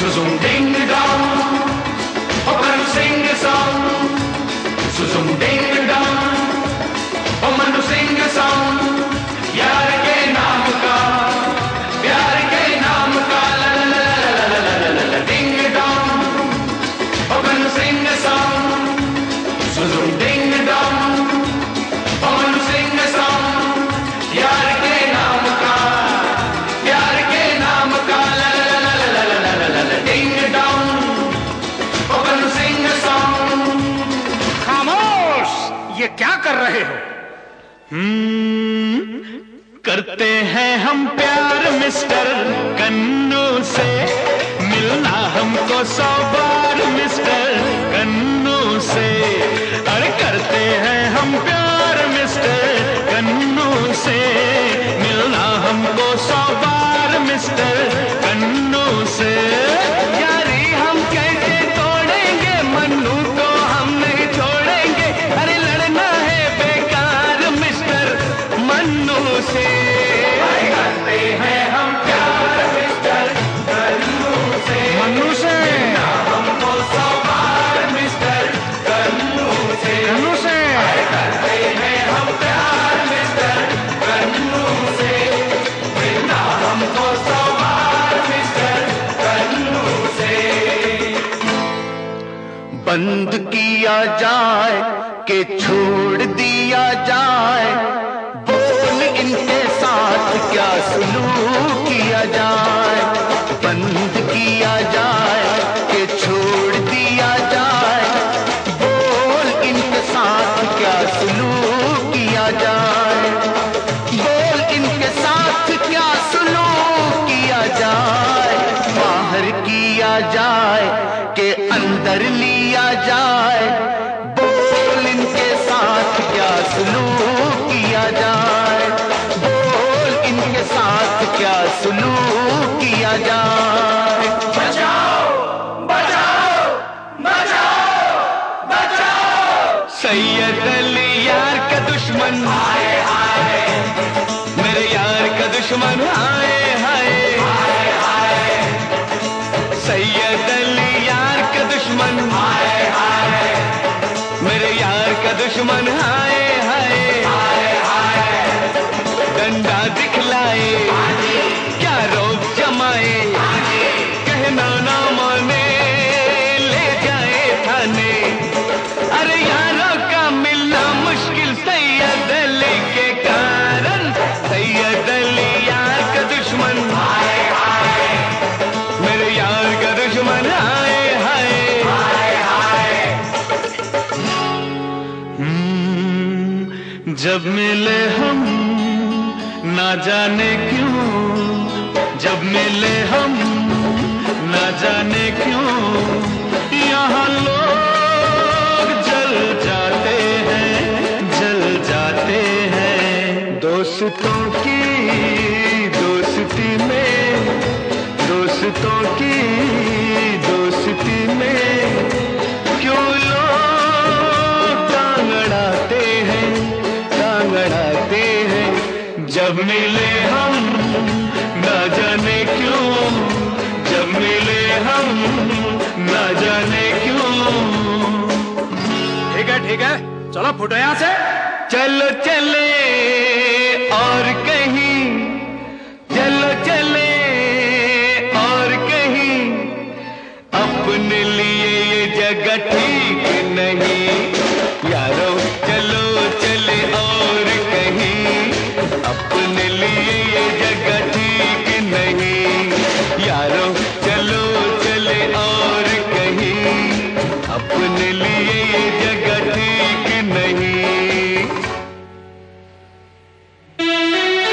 Zoom ding dong, oh can sing a song. Zoom ding dong, oh manu sing a song. यार के नाम का, प्यार के नाम का, ला ला ला ला ला ला ला ला ding dong, oh can sing a song. Zoom ding dong, oh manu sing a song. यार के नाम का, प्यार के नाम का, ला ला ला ला ला ला ला ला ding dong, oh can sing a song. खामोश, ये क्या कर रहे हो? करते हैं हम प्यार मिस्टर कन्नू से, मिलना हमको 100 बार मिस्टर कन्नू से। अरे करते हैं हम प्यार मिस्टर कन्नू से, मिलना हमको 100 बार मिस्टर कन्नू से। यारी हम कैसे तोड़ेंगे, मन्नू को हम नहीं छोड़ेंगे। अरे लड़ना है बेकार मिस्टर मन्नू से। करते हैं हम प्यार मिस्टर कन्नू से, मन्नू से, हमको 100 बार मिस्टर कन्नू से। मन्नू से। करते हैं हम प्यार मिस्टर कन्नू से, मिलना हमको 100 बार मिस्टर कन्नू से। बंद किया जाए कि छोड़ दिया जाए, बोल इनके साथ क्या सुलूक किया जाए। बंद किया जाए कि छोड़ दिया जाए, बोल इनके साथ क्या सुलूक किया जाए। बोल इनके साथ क्या सुलूक किया जाए। बाहर किया जाए कि अंदर लिया जाए, बोल इनके साथ क्या सुलूक किया जाए। बोल इनके साथ क्या सुलूक किया जाए। बचाओ बचाओ बचाओ बचाओ। सैयद अली यार का दुश्मन, हाय हाय मेरे यार का दुश्मन, हाय हाय हाय हाय सैयद अली यार का दुश्मन, हाय हाय मेरे यार का दुश्मन, हाय हाय हाय हाय। डंडा दिखलाए क्या रोक जमाए, कहना ना माने ले जाए थाने। अरे यारों का मिलना मुश्किल सैयद अली के कारण। सैयद अली यार का दुश्मन, हाय हाय मेरे यार का दुश्मन, हाय हाय हाय हाय। जब मिले हम ना जाने क्यों, जब मिले हम ना जाने क्यों, यहाँ लोग जल जाते हैं, जल जाते हैं। दोस्तों की दोस्ती में, दोस्तों की दोस्ती में क्यों लोग टांग अड़ाते हैं, टांग अड़ाते हैं। जब मिले हम ना जाने क्यों, जब मिले हम ना जाने क्यों। ठीक है, चलो फुटो यहाँ से। चलो चले और कहीं, चलो चले और कहीं, अपने लिए ये जगह ठीक नहीं। यारो चलो चले और कहीं, अपने लिए ये जगह ठीक नहीं। यारो चलो चले और कहीं, अपने लिए ये जगह ठीक नहीं।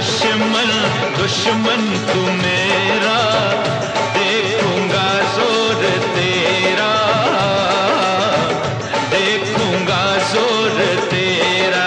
दुश्मन दुश्मन तू मेरा, देखूंगा जोर तेरा, देखूंगा जोर तेरा।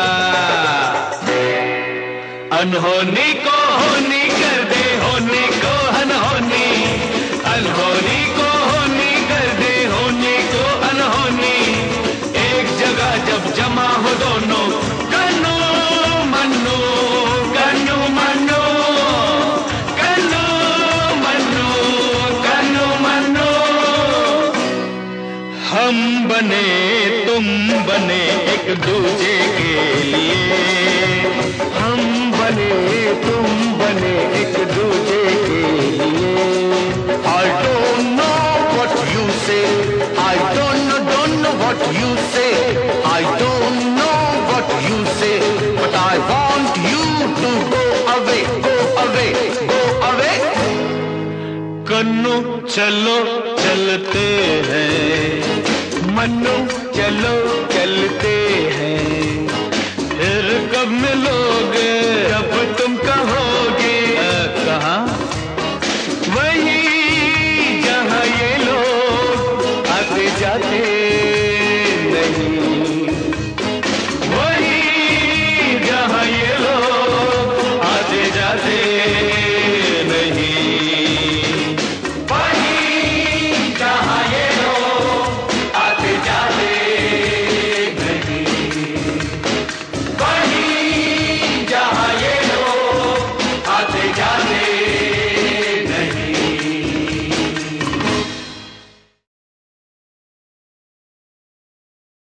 अनहोनी को होनी कर दे, होनी को अनहोनी, अनहोनी को होनी कर दे, होनी को अनहोनी। एक जगह जब जमा हो दोनों, कन्नू मन्नू, कन्नू मन्नू, कन्नू मन्नू, कन्नू मन्नू। हम बने तुम बने एक दूजे के लिए, हम बने तुम बने एक दूजे के लिए। I don't know what you say, I don't know what you say, I don't know what you say, but I want you to go away, go away, go away. कन्नू चलो चलते हैं, मन्नू चलो चलते हैं।